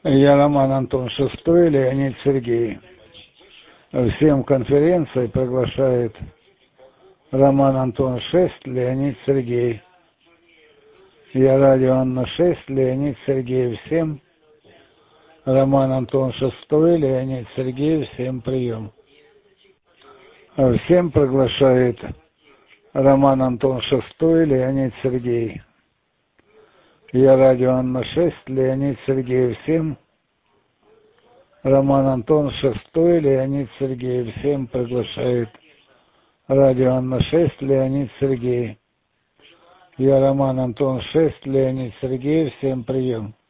Я Роман Антон Шестой, Леонид Сергей. Всем конференции приглашает Роман Антон 6, Леонид Сергей. Я Радио Анна 6, Леонид Сергей. Всем Роман Антон Шестой, Леонид Сергей. Всем прием. Всем приглашает Роман Антон Шестой, Леонид Сергей. Я Радио Анна 6, Леонид Сергей. Всем Роман Антон Шестой, Леонид Сергей. Всем приглашает Радио Анна 6, Леонид Сергей. Я Роман Антон 6, Леонид Сергей. Всем прием.